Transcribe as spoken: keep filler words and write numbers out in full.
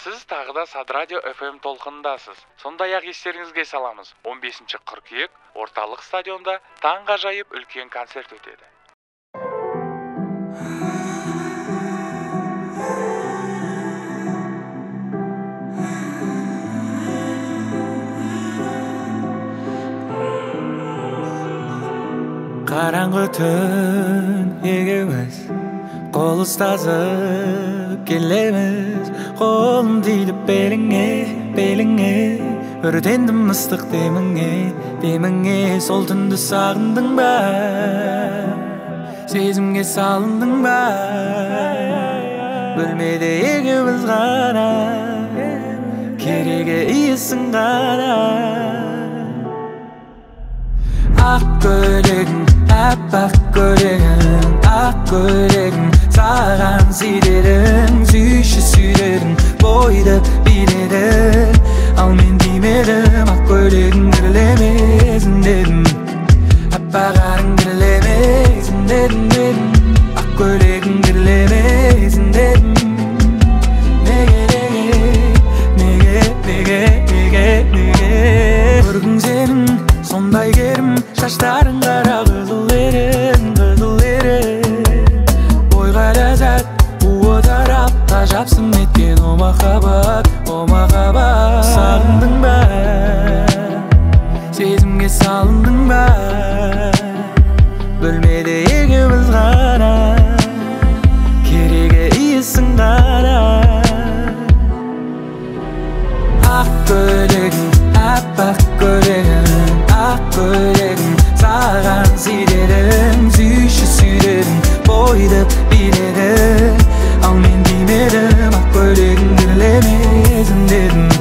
Сіз тағы да Сад Радио эф эм толқынындасыз. Сондай-ақ естеріңізге саламыз. он бесінші қыркүйек орталық стадионда таңғажайып үлкен концерт өтеді. Қараңғы түн егеуіз қол ұстасып келеміз, қолым тиді беліңе, беліңе, өртендім ыстық деміңе, деміңе. Сол түнді сағындың ба, сезімге салындың ба, бөлмеде егеуіз ғана, керегі иісің ғана. Ақ көйлегің, аппақ көйлегің, ақ көйлегің, саған сүйдерің, сүйші сүйдерің, бойды биледі. Ал мен деймедім, ақ көйлегің кірлемесін дедім, аппағарың кірлемесін дедім, дедім. Ақ көйлегің кірлемесін дедім. Неге, неге, неге, неге, неге, неге. Көргің сенің сондай керім, шаштарың қара қызыл ерін, қызыл ерін. Бойға ләззат, буы тарап, ғажапсың еткен о махаббат, о махаббат. Сағындың ба, сезімге салындың ба, бөлмеде егеуіз ғана, керегі иісің ғана. Ақ көйлегің, аппақ көйлегің, ақ көйлегің, саған сүйдерің, сүйші сүйдерің, бойды биледі. Ал мен деймедім, ақ көйлегің кірлемесін дедім.